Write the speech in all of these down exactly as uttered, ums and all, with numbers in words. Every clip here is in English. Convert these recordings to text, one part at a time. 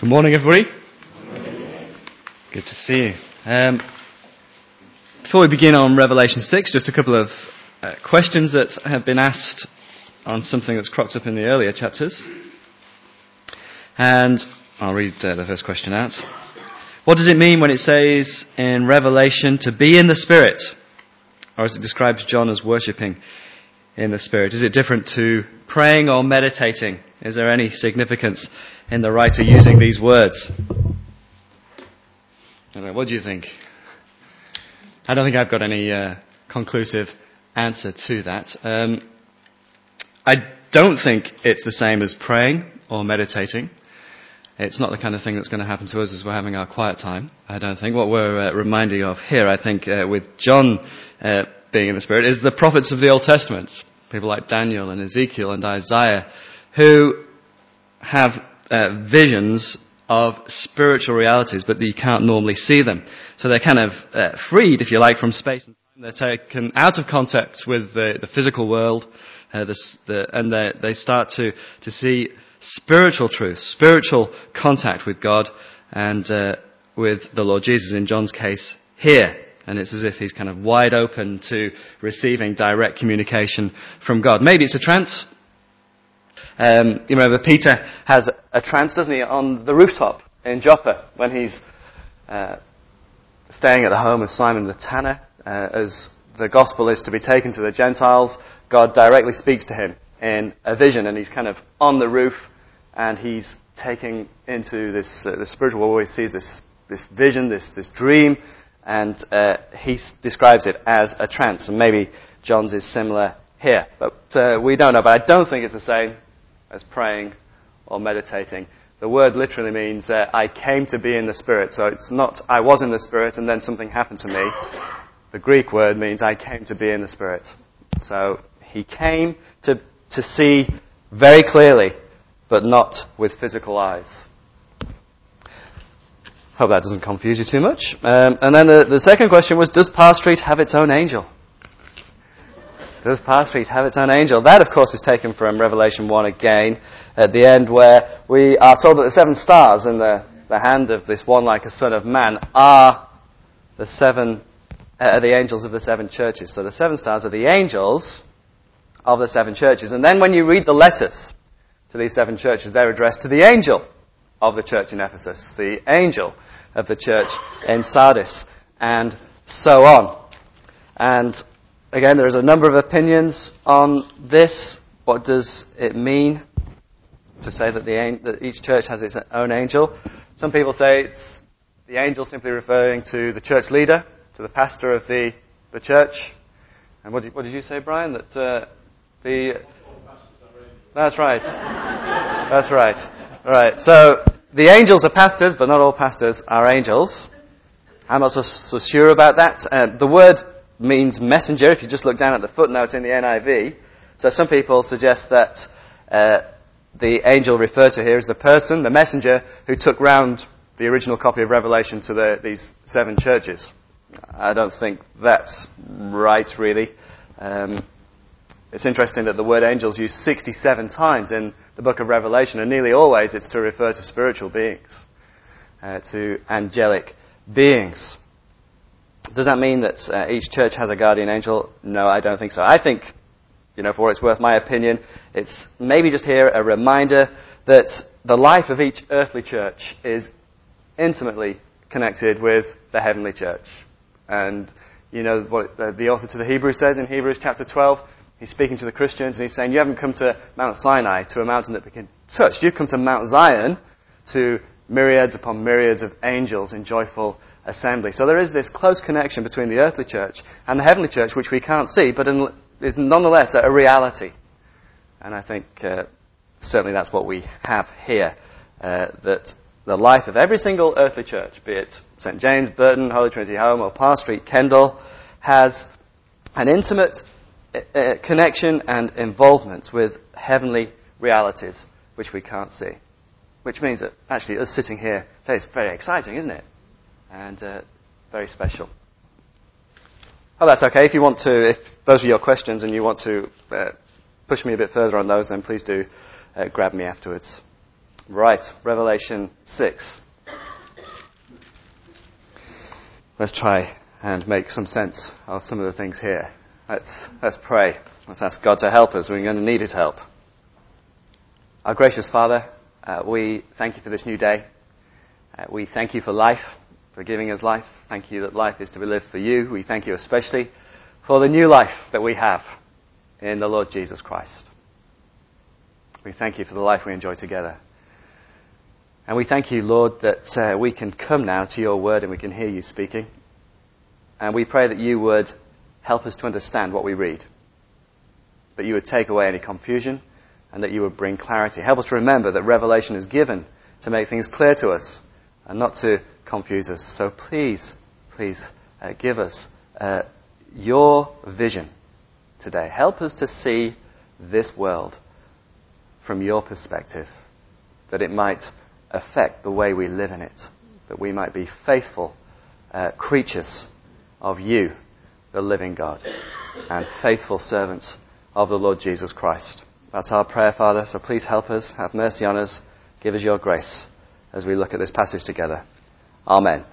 Good morning, everybody. Good to see you. Um, before we begin on Revelation six, just a couple of uh, questions that have been asked on something that's cropped up in the earlier chapters. And I'll read uh, the first question out. What does it mean when it says in Revelation to be in the Spirit? Or as it describes John as worshipping in the Spirit? Is it different to praying or meditating? Is there any significance in the writer using these words? I don't know, what do you think? I don't think I've got any uh, conclusive answer to that. Um, I don't think it's the same as praying or meditating. It's not the kind of thing that's going to happen to us as we're having our quiet time, I don't think. What we're uh, reminding of here, I think, uh, with John uh, being in the Spirit, is the prophets of the Old Testament. People like Daniel and Ezekiel and Isaiah, who have uh, visions of spiritual realities, but you can't normally see them. So they're kind of uh, freed, if you like, from space and time. They're taken out of contact with the, the physical world, uh, the, the, and they, they start to, to see spiritual truth, spiritual contact with God and uh, with the Lord Jesus, in John's case, here. And it's as if he's kind of wide open to receiving direct communication from God. Maybe it's a trance. Um, you remember Peter has a trance, doesn't he, on the rooftop in Joppa when he's uh, staying at the home of Simon the tanner. Uh, as the gospel is to be taken to the Gentiles, God directly speaks to him in a vision, and he's kind of on the roof, and he's taking into this uh, the spiritual world where he sees this this vision, this this dream, and uh, he s- describes it as a trance. And maybe John's is similar here, but uh, we don't know. But I don't think it's the same as praying or meditating. The word literally means uh, I came to be in the Spirit. So it's not I was in the Spirit and then something happened to me. The Greek word means I came to be in the Spirit. So he came to to see very clearly, but not with physical eyes. Hope that doesn't confuse you too much. Um, and then the, the second question was, does Parr Street have its own angel? Does Parr Street have its own angel? That, of course, is taken from Revelation one again, at the end, where we are told that the seven stars in the, the hand of this one like a son of man are the seven, uh, the angels of the seven churches. So the seven stars are the angels of the seven churches. And then when you read the letters to these seven churches, they're addressed to the angel of the church in Ephesus, the angel of the church in Sardis, and so on. And again, there's a number of opinions on this. What does it mean to say that, the, that each church has its own angel? Some people say it's the angel simply referring to the church leader, to the pastor of the, the church. And what did, what did you say, Brian? That uh, the that's right. That's right. Right. So the angels are pastors, but not all pastors are angels. I'm not so, so sure about that. Uh, the word means messenger, if you just look down at the footnote in the N I V. So some people suggest that uh, the angel referred to here is the person, the messenger, who took round the original copy of Revelation to the, these seven churches. I don't think that's right, really. Um, it's interesting that the word angel is used sixty-seven times in the book of Revelation, and nearly always it's to refer to spiritual beings, uh, to angelic beings. Does that mean that uh, each church has a guardian angel? No, I don't think so. I think, you know, for what it's worth, my opinion, it's maybe just here a reminder that the life of each earthly church is intimately connected with the heavenly church. And, you know, what the, the author to the Hebrews says in Hebrews chapter twelve, he's speaking to the Christians and he's saying, you haven't come to Mount Sinai, to a mountain that we can touch. You've come to Mount Zion, to myriads upon myriads of angels in joyful assembly. So there is this close connection between the earthly church and the heavenly church, which we can't see, but in, is nonetheless a reality. And I think uh, certainly that's what we have here, uh, that the life of every single earthly church, be it Saint James, Burton, Holy Trinity Home, or Parr Street, Kendal, has an intimate uh, connection and involvement with heavenly realities, which we can't see. Which means that actually us sitting here today is very exciting, isn't it? And uh, very special. Oh, that's okay. If you want to, if those are your questions and you want to uh, push me a bit further on those, then please do uh, grab me afterwards. Right, Revelation six. Let's try and make some sense of some of the things here. Let's, let's pray. Let's ask God to help us. We're going to need His help. Our gracious Father, uh, we thank you for this new day. Uh, we thank you for life, for giving us life. Thank you that life is to be lived for you. We thank you especially for the new life that we have in the Lord Jesus Christ. We thank you for the life we enjoy together. And we thank you, Lord, that uh, we can come now to your word and we can hear you speaking. And we pray that you would help us to understand what we read. That you would take away any confusion and that you would bring clarity. Help us to remember that revelation is given to make things clear to us and not to confuse us. So please, please uh, give us uh, your vision today. Help us to see this world from your perspective, that it might affect the way we live in it, that we might be faithful uh, creatures of you, the living God, and faithful servants of the Lord Jesus Christ. That's our prayer, Father, so please help us, have mercy on us, give us your grace as we look at this passage together. Amen.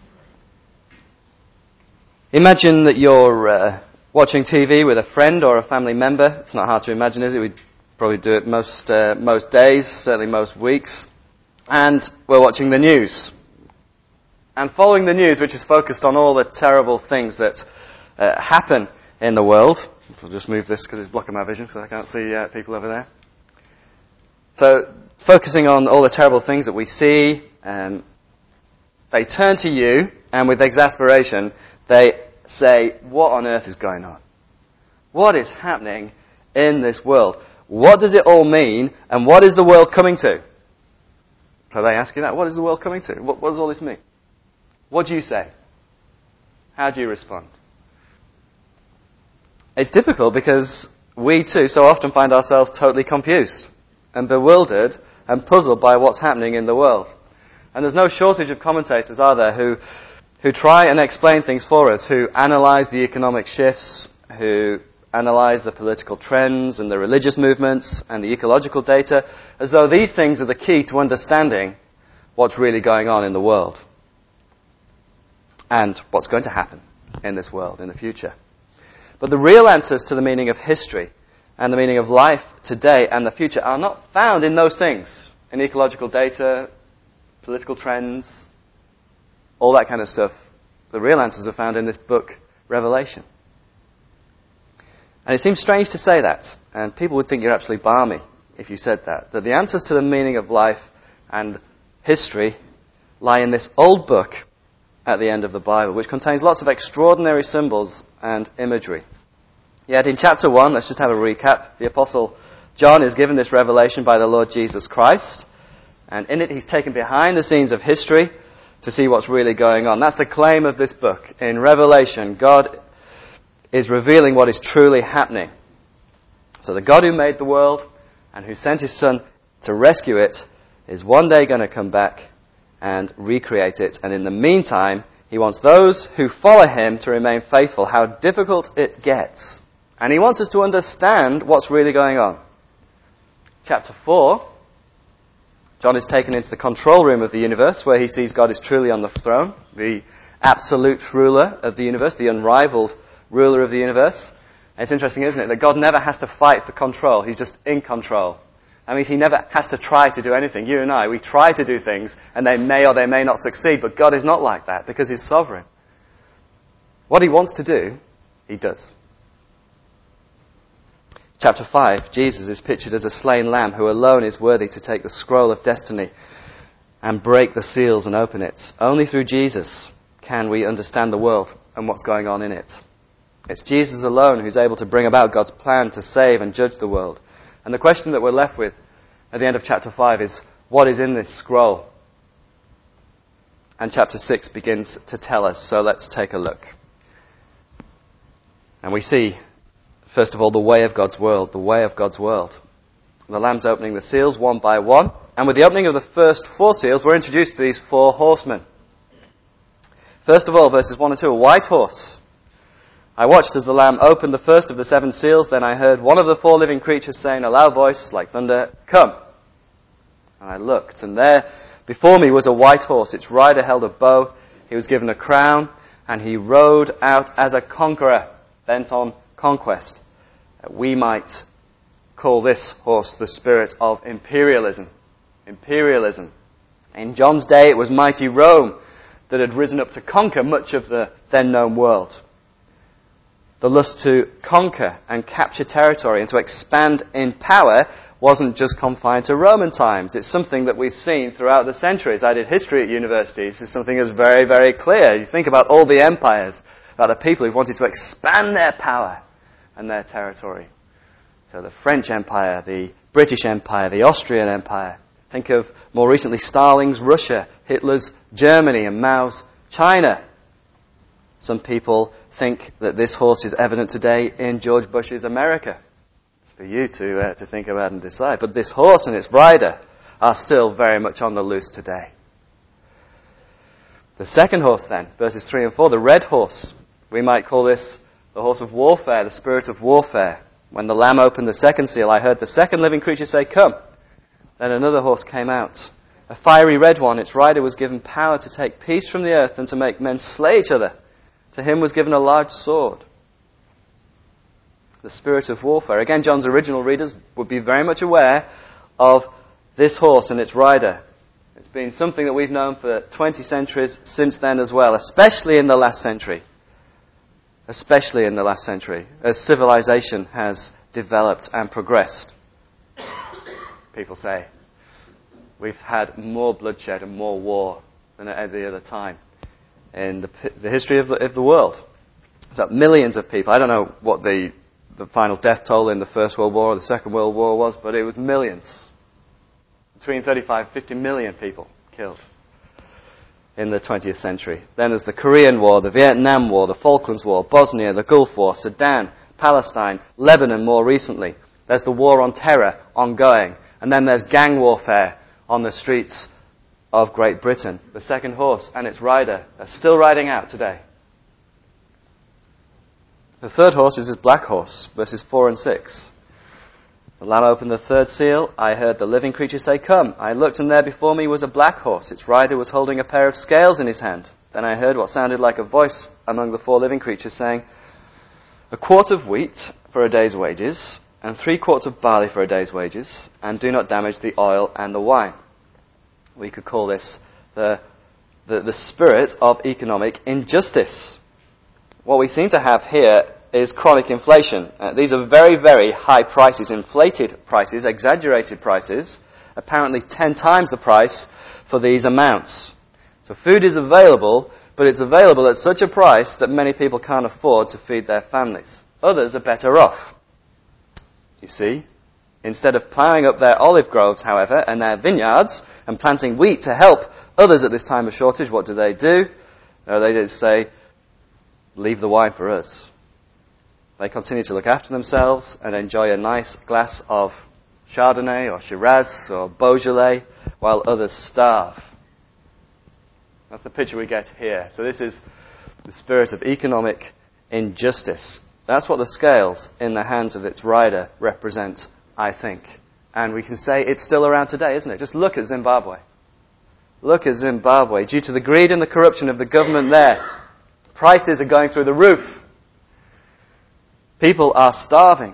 Imagine that you're uh, watching T V with a friend or a family member. It's not hard to imagine, is it? We probably do it most uh, most days, certainly most weeks. And we're watching the news. And following the news, which is focused on all the terrible things that uh, happen in the world. I'll just move this because it's blocking my vision so I can't see uh, people over there. So, focusing on all the terrible things that we see, um, they turn to you and with exasperation they say, what on earth is going on? What is happening in this world? What does it all mean and what is the world coming to? So they ask you that. What is the world coming to? What, what does all this mean? What do you say? How do you respond? It's difficult because we too so often find ourselves totally confused and bewildered and puzzled by what's happening in the world. And there's no shortage of commentators, are there, who, who try and explain things for us, who analyse the economic shifts, who analyse the political trends and the religious movements and the ecological data, as though these things are the key to understanding what's really going on in the world and what's going to happen in this world in the future. But the real answers to the meaning of history and the meaning of life today and the future are not found in those things, in ecological data, political trends, all that kind of stuff. The real answers are found in this book, Revelation. And it seems strange to say that, and people would think you're absolutely balmy if you said that, that the answers to the meaning of life and history lie in this old book at the end of the Bible, which contains lots of extraordinary symbols and imagery. Yet in chapter one, let's just have a recap, the Apostle John is given this revelation by the Lord Jesus Christ, and in it he's taken behind the scenes of history to see what's really going on. That's the claim of this book. In Revelation, God is revealing what is truly happening. So the God who made the world and who sent his Son to rescue it is one day going to come back and recreate it. And in the meantime, he wants those who follow him to remain faithful, how difficult it gets. And he wants us to understand what's really going on. Chapter four, John is taken into the control room of the universe where he sees God is truly on the throne, the absolute ruler of the universe, the unrivaled ruler of the universe. And it's interesting, isn't it, that God never has to fight for control. He's just in control. That means he never has to try to do anything. You and I, we try to do things and they may or they may not succeed, but God is not like that because he's sovereign. What he wants to do, he does. Chapter five, Jesus is pictured as a slain lamb who alone is worthy to take the scroll of destiny and break the seals and open it. Only through Jesus can we understand the world and what's going on in it. It's Jesus alone who's able to bring about God's plan to save and judge the world. And the question that we're left with at the end of chapter five is, what is in this scroll? And chapter six begins to tell us, so let's take a look. And we see, first of all, the way of God's world, the way of God's world. The Lamb's opening the seals one by one. And with the opening of the first four seals, we're introduced to these four horsemen. First of all, verses one and two, a white horse. I watched as the Lamb opened the first of the seven seals. Then I heard one of the four living creatures say in a loud voice, like thunder, "Come." And I looked, and there before me was a white horse. Its rider held a bow. He was given a crown, and he rode out as a conqueror, bent on conquest. We might call this horse the spirit of imperialism. Imperialism. In John's day, it was mighty Rome that had risen up to conquer much of the then known world. The lust to conquer and capture territory and to expand in power wasn't just confined to Roman times. It's something that we've seen throughout the centuries. I did history at university. This is something that's very, very clear. You think about all the empires, about the people who've wanted to expand their power and their territory. So the French Empire, the British Empire, the Austrian Empire. Think of, more recently, Stalin's Russia, Hitler's Germany, and Mao's China. Some people think that this horse is evident today in George Bush's America. For you to uh, to think about and decide. But this horse and its rider are still very much on the loose today. The second horse then, verses three and four, the red horse. We might call this the horse of warfare, the spirit of warfare. When the Lamb opened the second seal, I heard the second living creature say, "Come." Then another horse came out, a fiery red one. Its rider was given power to take peace from the earth and to make men slay each other. To him was given a large sword. The spirit of warfare. Again, John's original readers would be very much aware of this horse and its rider. It's been something that we've known for twenty centuries since then as well, especially in the last century. Especially in the last century, as civilization has developed and progressed. People say we've had more bloodshed and more war than at any other time in the, the history of the, of the world. So millions of people. I don't know what the, the final death toll in the First World War or the Second World War was, but it was millions. Between thirty-five and fifty million people killed in the twentieth century. Then there's the Korean War, the Vietnam War, the Falklands War, Bosnia, the Gulf War, Sudan, Palestine, Lebanon more recently. There's the war on terror ongoing. And then there's gang warfare on the streets of Great Britain. The second horse and its rider are still riding out today. The third horse is his black horse, verses four and six. The Lamb opened the third seal. I heard the living creature say, "Come." I looked, and there before me was a black horse. Its rider was holding a pair of scales in his hand. Then I heard what sounded like a voice among the four living creatures saying, "A quart of wheat for a day's wages, and three quarts of barley for a day's wages, and do not damage the oil and the wine." We could call this the, the, the spirit of economic injustice. What we seem to have here is chronic inflation. Uh, these are very, very high prices, inflated prices, exaggerated prices, apparently ten times the price for these amounts. So food is available, but it's available at such a price that many people can't afford to feed their families. Others are better off. You see, instead of ploughing up their olive groves, however, and their vineyards, and planting wheat to help others at this time of shortage, what do they do? No, they just say, "Leave the wine for us." They continue to look after themselves and enjoy a nice glass of Chardonnay or Shiraz or Beaujolais while others starve. That's the picture we get here. So this is the spirit of economic injustice. That's what the scales in the hands of its rider represent, I think. And we can say it's still around today, isn't it? Just look at Zimbabwe. Look at Zimbabwe. Due to the greed and the corruption of the government there, prices are going through the roof. People are starving.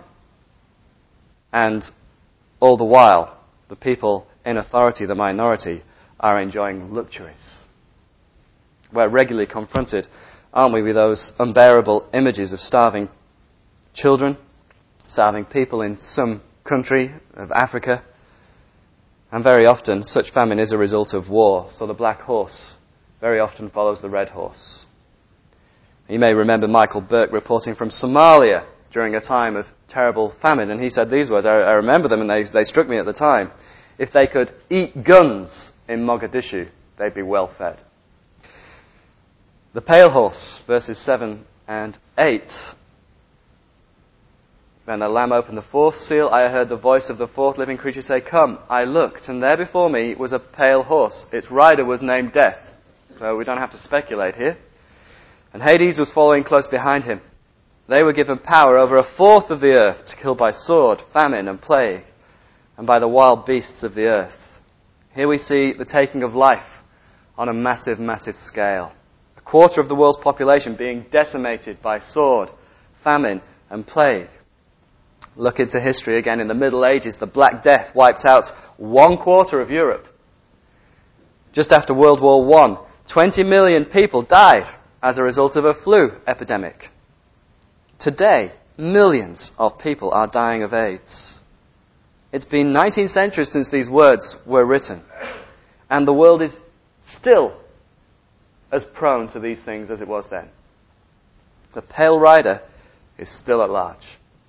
And all the while, the people in authority, the minority, are enjoying luxuries. We're regularly confronted, aren't we, with those unbearable images of starving children, starving people in some country of Africa. And very often, such famine is a result of war. So the black horse very often follows the red horse. You may remember Michael Burke reporting from Somalia during a time of terrible famine. And he said these words, I, I remember them and they, they struck me at the time. If they could eat guns in Mogadishu, they'd be well fed. The pale horse, verses seven and eight. When the Lamb opened the fourth seal, I heard the voice of the fourth living creature say, "Come." I looked, and there before me was a pale horse. Its rider was named Death. So we don't have to speculate here. And Hades was following close behind him. They were given power over a fourth of the earth to kill by sword, famine, and plague, and by the wild beasts of the earth. Here we see the taking of life on a massive, massive scale. A quarter of the world's population being decimated by sword, famine, and plague. Look into history again. In the Middle Ages, the Black Death wiped out one quarter of Europe. Just after World War One, twenty million people died as a result of a flu epidemic. Today, millions of people are dying of AIDS. It's been nineteen centuries since these words were written, and the world is still as prone to these things as it was then. The pale rider is still at large.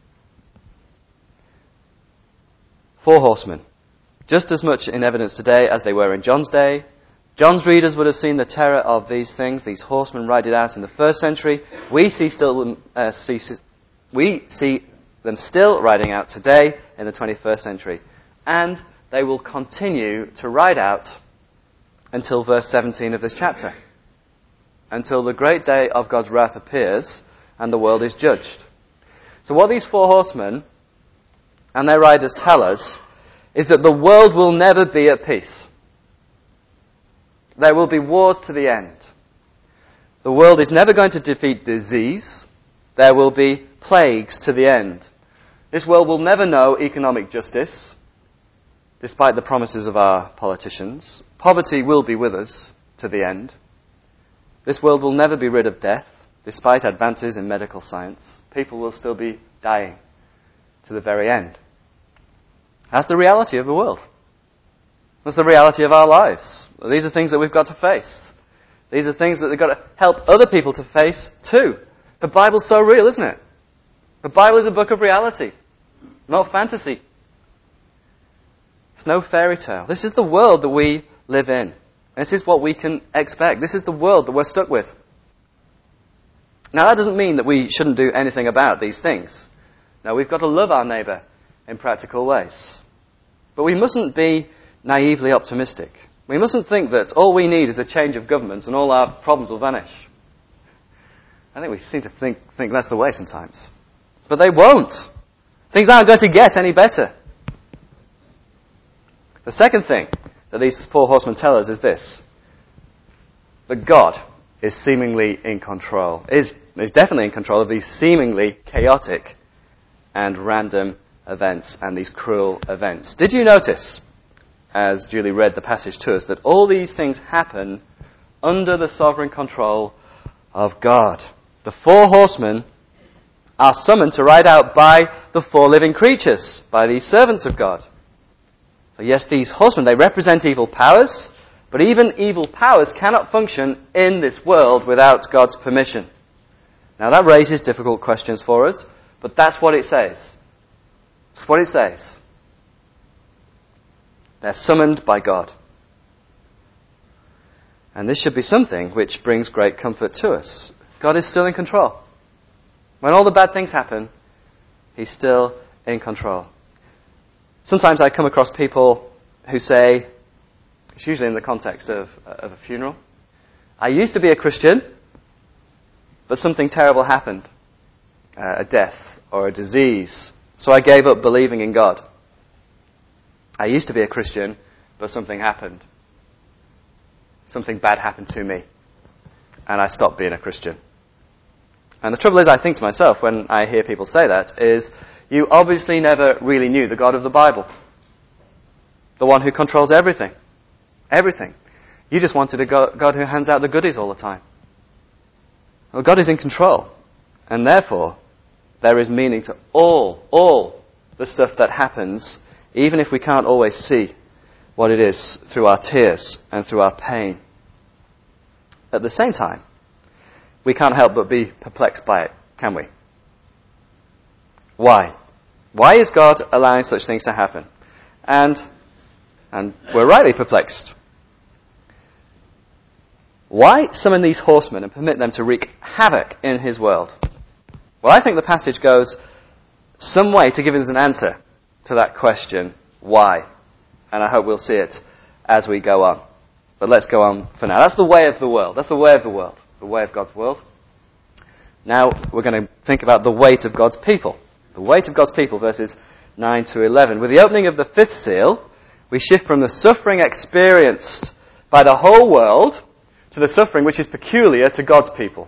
Four horsemen, just as much in evidence today as they were in John's day. John's readers would have seen the terror of these things, these horsemen ride it out in the first century. We see still uh, see, we see them still riding out today in the twenty-first century. And they will continue to ride out until verse seventeen of this chapter. Until the great day of God's wrath appears and the world is judged. So what these four horsemen and their riders tell us is that the world will never be at peace. There will be wars to the end. The world is never going to defeat disease. There will be plagues to the end. This world will never know economic justice, despite the promises of our politicians. Poverty will be with us to the end. This world will never be rid of death, despite advances in medical science. People will still be dying to the very end. That's the reality of the world. That's the reality of our lives. These are things that we've got to face. These are things that we've got to help other people to face too. The Bible's so real, isn't it? The Bible is a book of reality, not fantasy. It's no fairy tale. This is the world that we live in. This is what we can expect. This is the world that we're stuck with. Now, that doesn't mean that we shouldn't do anything about these things. Now, we've got to love our neighbour in practical ways. But we mustn't be naively optimistic. We mustn't think that all we need is a change of government and all our problems will vanish. I think we seem to think, think that's the way sometimes. But they won't. Things aren't going to get any better. The second thing that these four horsemen tell us is this: that God is seemingly in control, is, is definitely in control of these seemingly chaotic and random events and these cruel events. Did you notice, as Julie read the passage to us, that all these things happen under the sovereign control of God? The four horsemen are summoned to ride out by the four living creatures, by these servants of God. So yes, these horsemen, they represent evil powers, but even evil powers cannot function in this world without God's permission. Now that raises difficult questions for us, but that's what it says. That's what it says. They're summoned by God. And this should be something which brings great comfort to us. God is still in control. When all the bad things happen, He's still in control. Sometimes I come across people who say, it's usually in the context of, of a funeral, I used to be a Christian, but something terrible happened. Uh, a death or a disease. So I gave up believing in God. I used to be a Christian, but something happened. Something bad happened to me. And I stopped being a Christian. And the trouble is, I think to myself, when I hear people say that, is you obviously never really knew the God of the Bible. The one who controls everything. Everything. You just wanted a God who hands out the goodies all the time. Well, God is in control. And therefore, there is meaning to all, all the stuff that happens, even if we can't always see what it is through our tears and through our pain. At the same time, we can't help but be perplexed by it, can we? Why? Why is God allowing such things to happen? And, and we're rightly perplexed. Why summon these horsemen and permit them to wreak havoc in His world? Well, I think the passage goes some way to give us an answer to that question, why? And I hope we'll see it as we go on. But let's go on for now. That's the way of the world. That's the way of the world. The way of God's world. Now we're going to think about the weight of God's people. The weight of God's people, verses nine to eleven. With the opening of the fifth seal, We shift from the suffering experienced by the whole world to the suffering which is peculiar to God's people.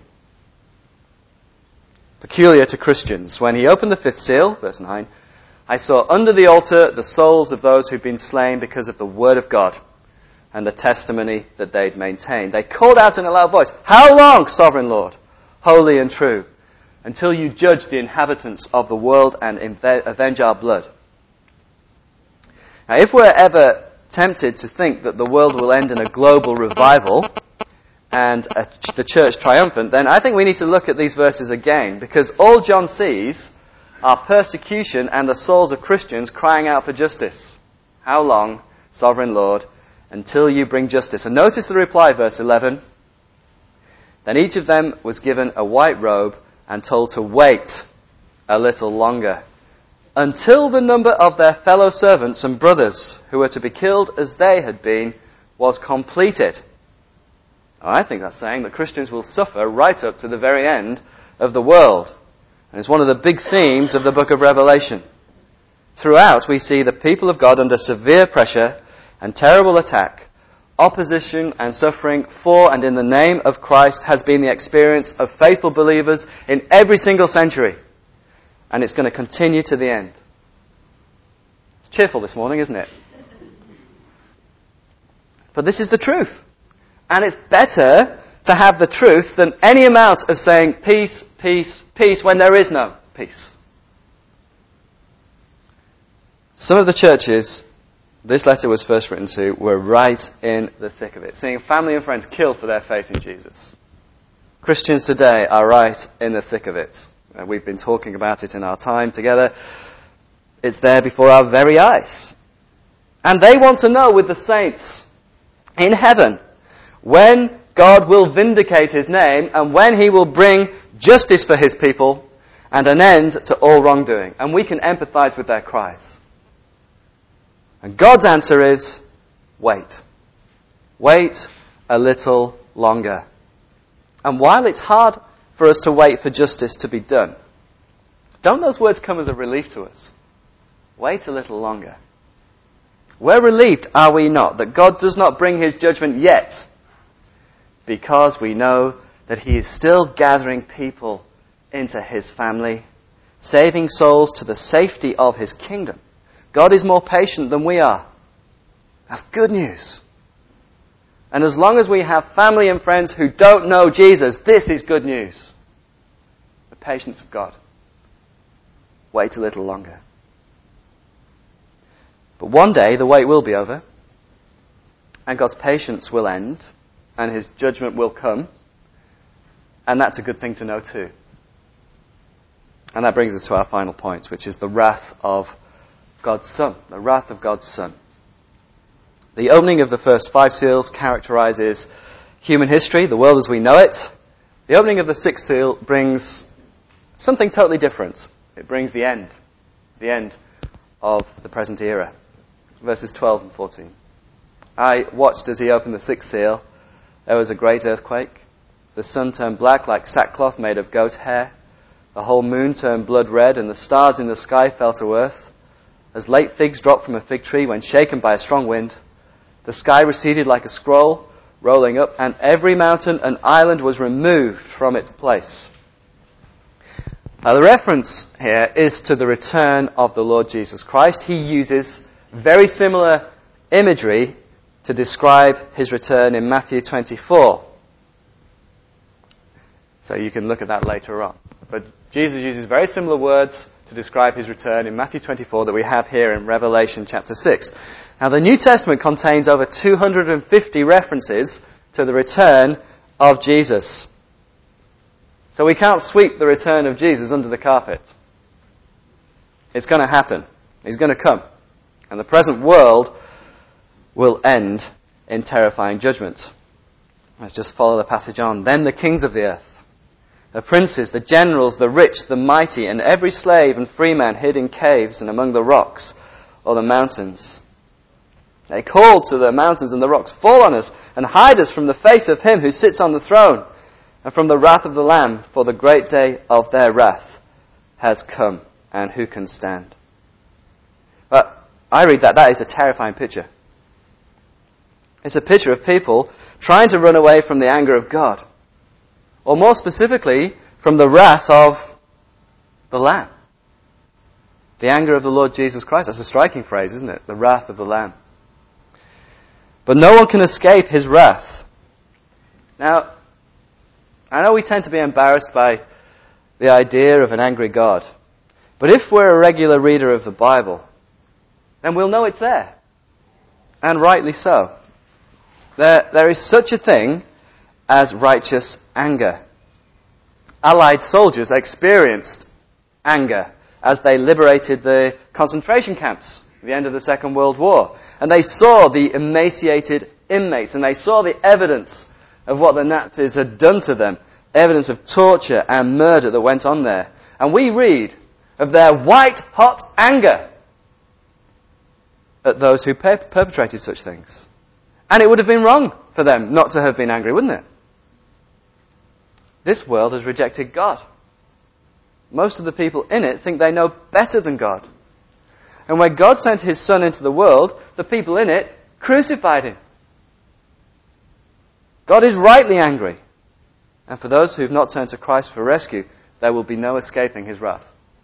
Peculiar to Christians. When he opened the fifth seal, verse nine, I saw under the altar the souls of those who'd been slain because of the word of God and the testimony that they'd maintained. They called out in a loud voice, "How long, sovereign Lord, holy and true, until you judge the inhabitants of the world and avenge our blood?" Now, if we're ever tempted to think that the world will end in a global revival and a, the church triumphant, then I think we need to look at these verses again, because all John sees are persecution and the souls of Christians crying out for justice. How long, sovereign Lord, until you bring justice? And notice the reply, verse eleven. Then each of them was given a white robe and told to wait a little longer, until the number of their fellow servants and brothers who were to be killed as they had been was completed. I think that's saying that Christians will suffer right up to the very end of the world. And it's one of the big themes of the book of Revelation. Throughout, we see the people of God under severe pressure and terrible attack. Opposition and suffering for and in the name of Christ has been the experience of faithful believers in every single century. And it's going to continue to the end. It's cheerful this morning, isn't it? But this is the truth. And it's better to have the truth than any amount of saying peace, peace, peace when there is no peace. Some of the churches this letter was first written to were right in the thick of it, seeing family and friends killed for their faith in Jesus. Christians today are right in the thick of it. Uh, we've been talking about it in our time together. It's there before our very eyes. And they want to know with the saints in heaven when God will vindicate his name and when he will bring justice for his people and an end to all wrongdoing. And we can empathize with their cries. And God's answer is, wait. Wait a little longer. And while it's hard for us to wait for justice to be done, don't those words come as a relief to us? Wait a little longer. We're relieved, are we not, that God does not bring his judgment yet, because we know that he is still gathering people into his family, saving souls to the safety of his kingdom. God is more patient than we are. That's good news. And as long as we have family and friends who don't know Jesus, this is good news. The patience of God. Wait a little longer. But one day the wait will be over, and God's patience will end, and his judgment will come, and that's a good thing to know too. And that brings us to our final point, which is the wrath of God's Son, the wrath of God's Son. The opening of the first five seals characterizes human history, the world as we know it. The opening of the sixth seal brings something totally different. It brings the end, the end of the present era. Verses twelve and fourteen. I watched as he opened the sixth seal. There was a great earthquake. The sun turned black like sackcloth made of goat hair. The whole moon turned blood red, and the stars in the sky fell to earth. As late figs drop from a fig tree when shaken by a strong wind, the sky receded like a scroll, rolling up, and every mountain and island was removed from its place. Now, the reference here is to the return of the Lord Jesus Christ. He uses very similar imagery to describe his return in Matthew twenty-four. So you can look at that later on. But Jesus uses very similar words to describe his return in Matthew twenty-four that we have here in Revelation chapter six. Now, the New Testament contains over two hundred fifty references to the return of Jesus. So we can't sweep the return of Jesus under the carpet. It's going to happen. He's going to come. And the present world will end in terrifying judgment. Let's just follow the passage on. Then the kings of the earth, the princes, the generals, the rich, the mighty, and every slave and free man hid in caves and among the rocks or the mountains. They called to the mountains and the rocks, fall on us and hide us from the face of him who sits on the throne and from the wrath of the Lamb, for the great day of their wrath has come, and who can stand? But I read that, that is a terrifying picture. It's a picture of people trying to run away from the anger of God. Or more specifically, from the wrath of the Lamb. The anger of the Lord Jesus Christ. That's a striking phrase, isn't it? The wrath of the Lamb. But no one can escape his wrath. Now, I know we tend to be embarrassed by the idea of an angry God. But if we're a regular reader of the Bible, then we'll know it's there. And rightly so. There, there is such a thing as righteous anger. Allied soldiers experienced anger as they liberated the concentration camps at the end of the Second World War. And they saw the emaciated inmates, and they saw the evidence of what the Nazis had done to them, evidence of torture and murder that went on there. And we read of their white-hot anger at those who per- perpetrated such things. And it would have been wrong for them not to have been angry, wouldn't it? This world has rejected God. Most of the people in it think they know better than God. And when God sent his Son into the world, the people in it crucified him. God is rightly angry. And for those who have not turned to Christ for rescue, there will be no escaping his wrath.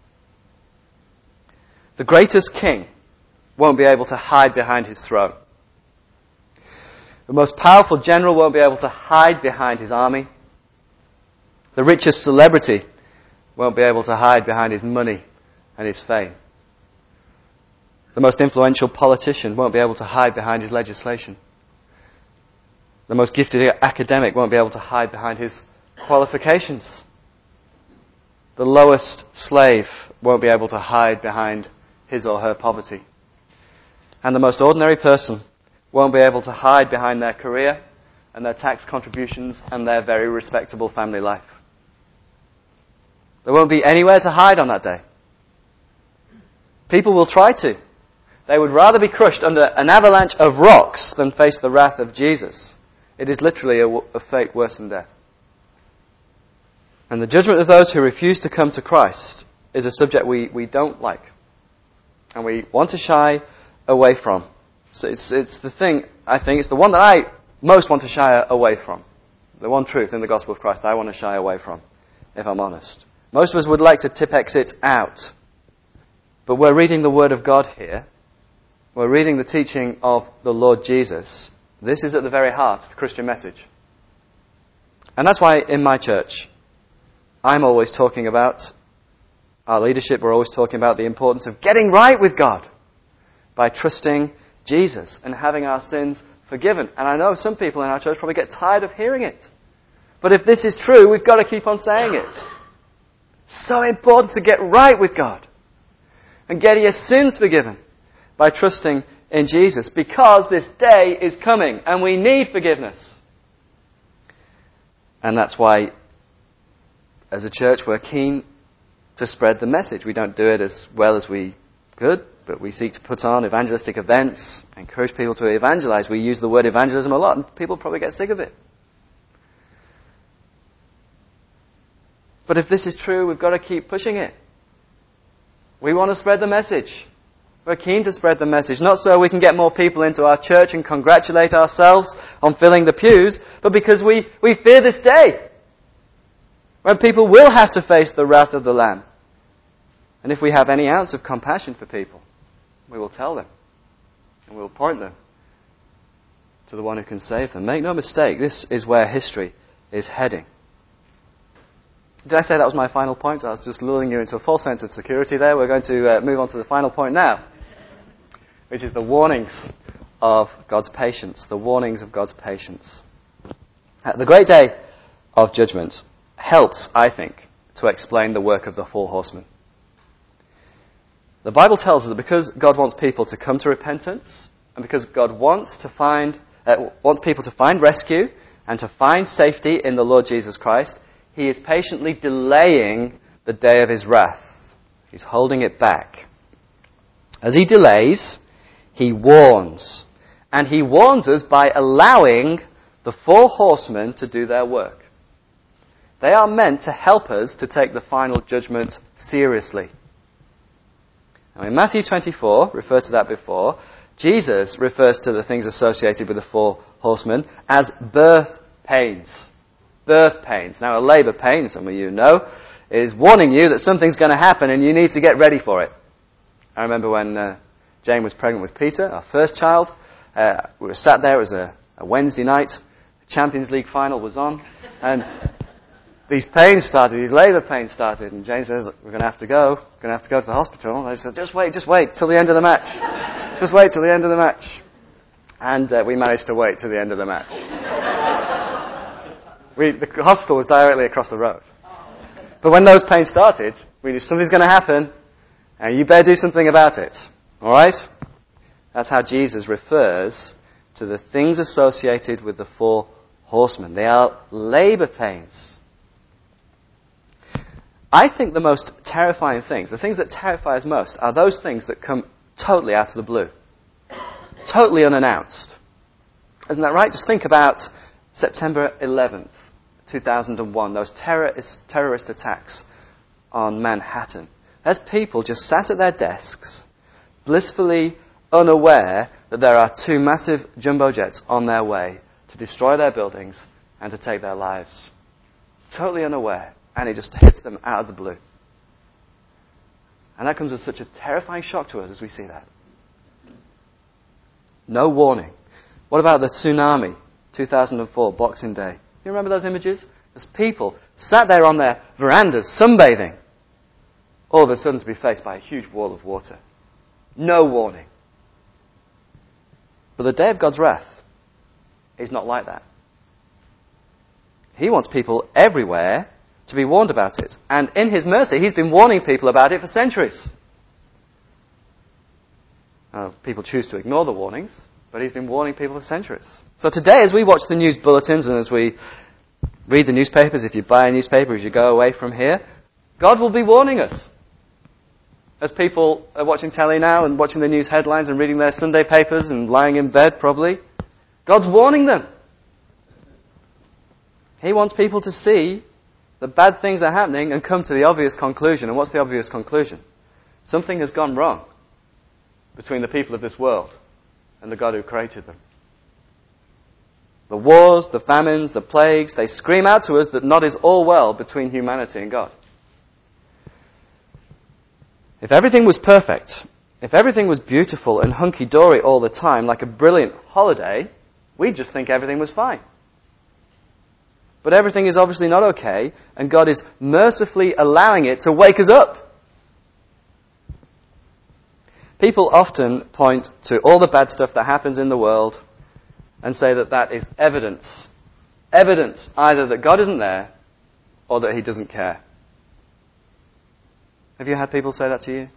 The greatest king won't be able to hide behind his throne. The most powerful general won't be able to hide behind his army. The richest celebrity won't be able to hide behind his money and his fame. The most influential politician won't be able to hide behind his legislation. The most gifted academic won't be able to hide behind his qualifications. The lowest slave won't be able to hide behind his or her poverty. And the most ordinary person won't be able to hide behind their career and their tax contributions and their very respectable family life. There won't be anywhere to hide on that day. People will try to. They would rather be crushed under an avalanche of rocks than face the wrath of Jesus. It is literally a, a fate worse than death. And the judgment of those who refuse to come to Christ is a subject we, we don't like. And we want to shy away from. So it's, it's the thing, I think, it's the one that I most want to shy away from. The one truth in the gospel of Christ I want to shy away from, if I'm honest. Most of us would like to tip-ex it out. But we're reading the Word of God here. We're reading the teaching of the Lord Jesus. This is at the very heart of the Christian message. And that's why in my church, I'm always talking about, our leadership, we're always talking about the importance of getting right with God by trusting Jesus and having our sins forgiven. And I know some people in our church probably get tired of hearing it. But if this is true, we've got to keep on saying it. So important to get right with God and getting your sins forgiven by trusting in Jesus, because this day is coming and we need forgiveness. And that's why, as a church, we're keen to spread the message. We don't do it as well as we could, but we seek to put on evangelistic events, encourage people to evangelize. We use the word evangelism a lot, and people probably get sick of it. But if this is true, we've got to keep pushing it. We want to spread the message. We're keen to spread the message, not so we can get more people into our church and congratulate ourselves on filling the pews, but because we, we fear this day when people will have to face the wrath of the Lamb. And if we have any ounce of compassion for people, we will tell them and we will point them to the one who can save them. Make no mistake, this is where history is heading. Did I say that was my final point? I was just lulling you into a false sense of security there. We're going to uh, move on to the final point now, which is the warnings of God's patience. The warnings of God's patience. Uh, the great day of judgment helps, I think, to explain the work of the four horsemen. The Bible tells us that because God wants people to come to repentance, and because God wants to find, uh, wants people to find rescue and to find safety in the Lord Jesus Christ, He is patiently delaying the day of His wrath. He's holding it back. As He delays, He warns. And He warns us by allowing the four horsemen to do their work. They are meant to help us to take the final judgment seriously. Now in Matthew twenty-four, referred to that before, Jesus refers to the things associated with the four horsemen as birth pains. Birth pains. Now a labour pain, some of you know, is warning you that something's going to happen and you need to get ready for it. I remember when uh, Jane was pregnant with Peter, our first child. Uh, we were sat there, it was a, a Wednesday night, the Champions League final was on, and these pains started, these labour pains started, and Jane says, we're going to have to go, we're going to have to go to the hospital. And I said, just wait, just wait till the end of the match. Just wait till the end of the match. And uh, we managed to wait till the end of the match. we, the hospital was directly across the road. But when those pains started, we knew something's going to happen, and you better do something about it. Alright? That's how Jesus refers to the things associated with the four horsemen. They are labour pains. I think the most terrifying things, the things that terrify us most, are those things that come totally out of the blue. Totally unannounced. Isn't that right? Just think about September eleventh, two thousand one, those terrorist, terrorist attacks on Manhattan. There's people just sat at their desks, blissfully unaware that there are two massive jumbo jets on their way to destroy their buildings and to take their lives. Totally unaware. And it just hits them out of the blue. And that comes as such a terrifying shock to us as we see that. No warning. What about the tsunami, two thousand four, Boxing Day? You remember those images? There's people sat there on their verandas sunbathing, all of a sudden to be faced by a huge wall of water. No warning. But the day of God's wrath is not like that. He wants people everywhere to be warned about it. And in His mercy, He's been warning people about it for centuries. Uh, people choose to ignore the warnings, but He's been warning people for centuries. So today, as we watch the news bulletins and as we read the newspapers, if you buy a newspaper as you go away from here, God will be warning us. As people are watching telly now and watching the news headlines and reading their Sunday papers and lying in bed probably, God's warning them. He wants people to see that bad things are happening and come to the obvious conclusion. And what's the obvious conclusion? Something has gone wrong between the people of this world and the God who created them. The wars, the famines, the plagues, they scream out to us that not is all well between humanity and God. If everything was perfect, if everything was beautiful and hunky-dory all the time, like a brilliant holiday, we'd just think everything was fine. But everything is obviously not okay, and God is mercifully allowing it to wake us up. People often point to all the bad stuff that happens in the world and say that that is evidence. Evidence either that God isn't there or that He doesn't care. Have you had people say that to you?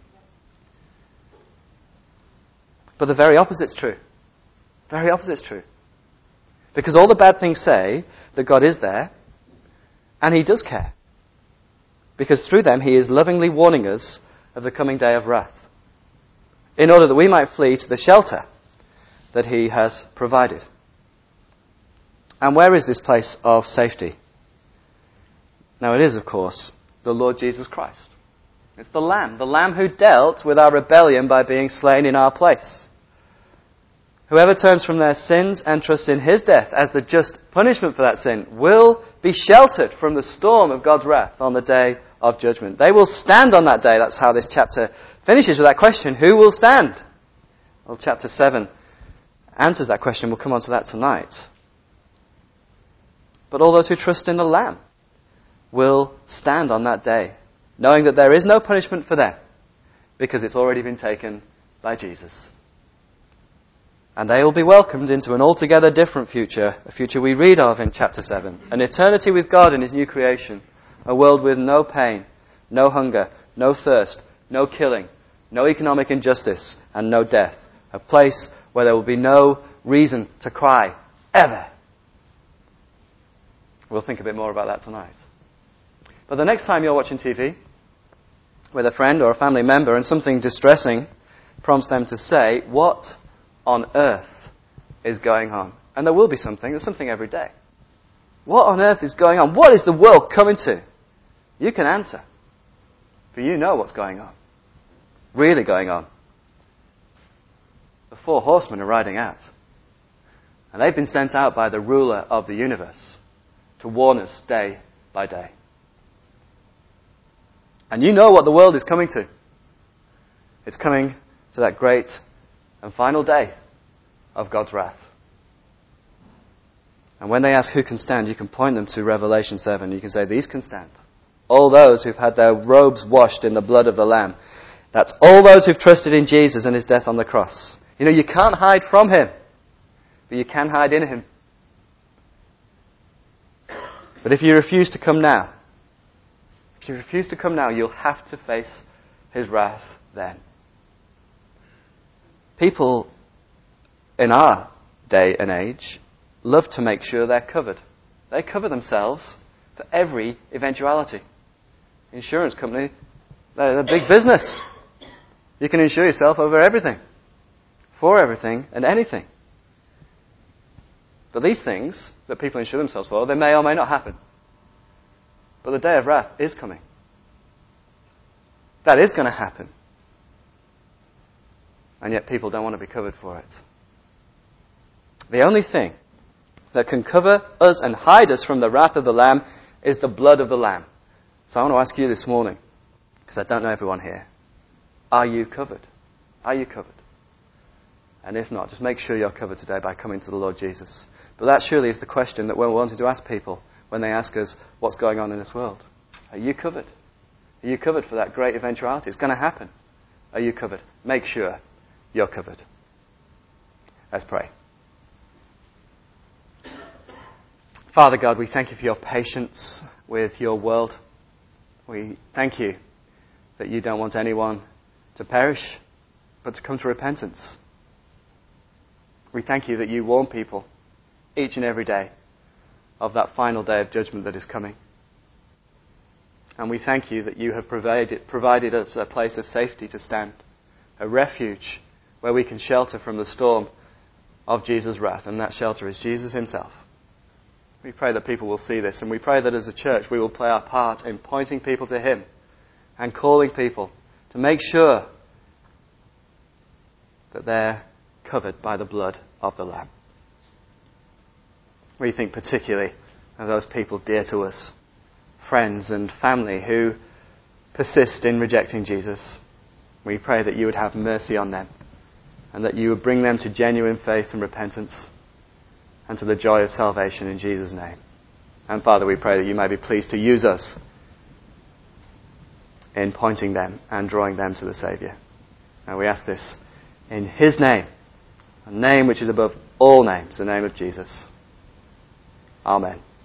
But the very opposite's true. Very opposite's true. Because all the bad things say that God is there, and He does care. Because through them He is lovingly warning us of the coming day of wrath, in order that we might flee to the shelter that He has provided. And where is this place of safety? Now it is, of course, the Lord Jesus Christ. It's the Lamb, the Lamb who dealt with our rebellion by being slain in our place. Whoever turns from their sins and trusts in His death as the just punishment for that sin will be sheltered from the storm of God's wrath on the day of judgment. They will stand on that day. That's how this chapter finishes with that question. Who will stand? Well, chapter seven answers that question. We'll come on to that tonight. But all those who trust in the Lamb will stand on that day, knowing that there is no punishment for them because it's already been taken by Jesus. And they will be welcomed into an altogether different future, a future we read of in chapter seven. An eternity with God in His new creation. A world with no pain, no hunger, no thirst, no killing, no economic injustice, and no death. A place where there will be no reason to cry, ever. We'll think a bit more about that tonight. But the next time you're watching T V with a friend or a family member and something distressing prompts them to say, what on earth is going on? And there will be something. There's something every day. What on earth is going on? What is the world coming to? You can answer. For you know what's going on. really going on? The four horsemen are riding out. And they've been sent out by the ruler of the universe to warn us day by day. And you know what the world is coming to. It's coming to that great and final day of God's wrath. And when they ask who can stand, you can point them to Revelation seven. You can say, these can stand. All those who've had their robes washed in the blood of the Lamb. That's all those who've trusted in Jesus and his death on the cross. You know, you can't hide from him, but you can hide in him. But if you refuse to come now, if you refuse to come now, you'll have to face his wrath then. People in our day and age love to make sure they're covered. They cover themselves for every eventuality. Insurance company, they're a big business. You can insure yourself over everything, for everything and anything. But these things that people insure themselves for, they may or may not happen. But the day of wrath is coming. That is going to happen. And yet people don't want to be covered for it. The only thing that can cover us and hide us from the wrath of the Lamb is the blood of the Lamb. So I want to ask you this morning, because I don't know everyone here, are you covered? Are you covered? And if not, just make sure you're covered today by coming to the Lord Jesus. But that surely is the question that we're wanting to ask people when they ask us what's going on in this world. Are you covered? Are you covered for that great eventuality? It's going to happen. Are you covered? Make sure you're covered. Let's pray. Father God, we thank you for your patience with your world. We thank you that you don't want anyone to perish, but to come to repentance. We thank you that you warn people each and every day of that final day of judgment that is coming. And we thank you that you have provided, provided us a place of safety to stand, a refuge where we can shelter from the storm of Jesus' wrath, and that shelter is Jesus himself. We pray that people will see this, and we pray that as a church we will play our part in pointing people to him and calling people to make sure that they're covered by the blood of the Lamb. We think particularly of those people dear to us, friends and family who persist in rejecting Jesus. We pray that you would have mercy on them and that you would bring them to genuine faith and repentance and to the joy of salvation in Jesus' name. And Father, we pray that you may be pleased to use us in pointing them and drawing them to the Saviour. And we ask this in his name, a name which is above all names, the name of Jesus. Amen.